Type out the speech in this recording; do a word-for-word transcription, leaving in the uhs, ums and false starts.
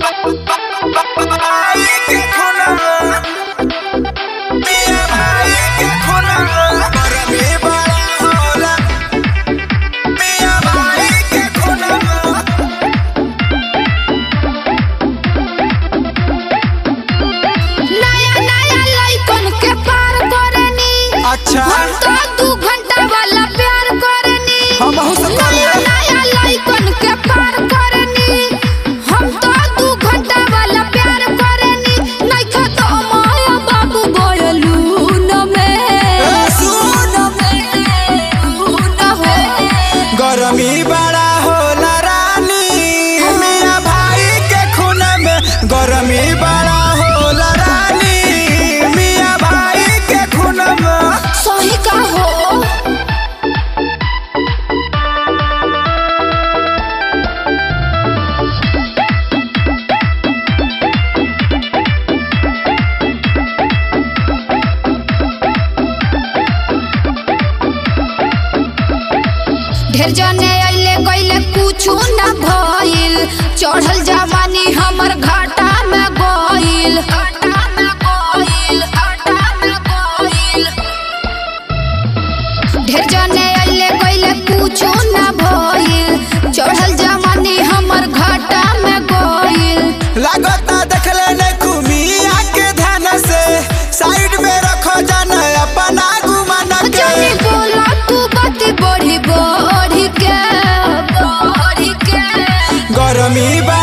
अच्छा हम तो दू घंटा वाला प्यार करनी, हम बहुत नया नया लइकन के पार करनी। हम तो दू घंटा वाला प्यार करनी, नइखा तो माया बाबू बोलून में सुन में न हो। गरमी बड़ा होला रानी मियां भाई के खून में, गरमी बड़ा होला रानी मियां भाई के खून में। सही का हो ढेर जने अइले गइले कुछु ना भइल, चढ़ल जवानी हमर घाटा में गइल घाटा में गइल घाटा में गइल। ढेर जने अइले गइले कुछु ना भइल, चढ़ल जवानी हमर घाटा में गइल। लागता देखले ने कुमिया के ध्यान से, साइड में रखो जाना अपना गुमान के। जानी बोला तू बात बढ़ी बढ़ी के बढ़ी के। गरमी